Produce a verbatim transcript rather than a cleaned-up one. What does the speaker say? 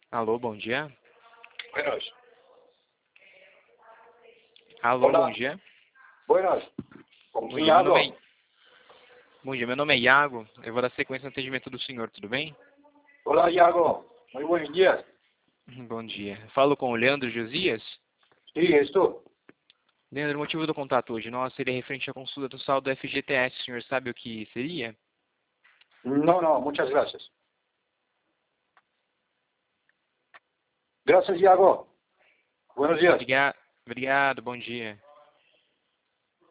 Alô, bom dia. Buenas. Alô, Olá. bom dia. Buenas. Com Bom quem dia, meu hablo? nome é... Bom dia, meu nome é Iago. Eu vou dar sequência no atendimento do senhor, tudo bem? Olá, Iago. Muy buenos días. Bom dia. Falo com o Leandro Josias. Sí, esto. Leandro, o motivo do contato hoje nosso seria referente à consulta do saldo F G T S. O senhor sabe o que seria? No, no, muchas gracias. Gracias, Iago. Buenos días. Obrigado, obrigado, bom dia.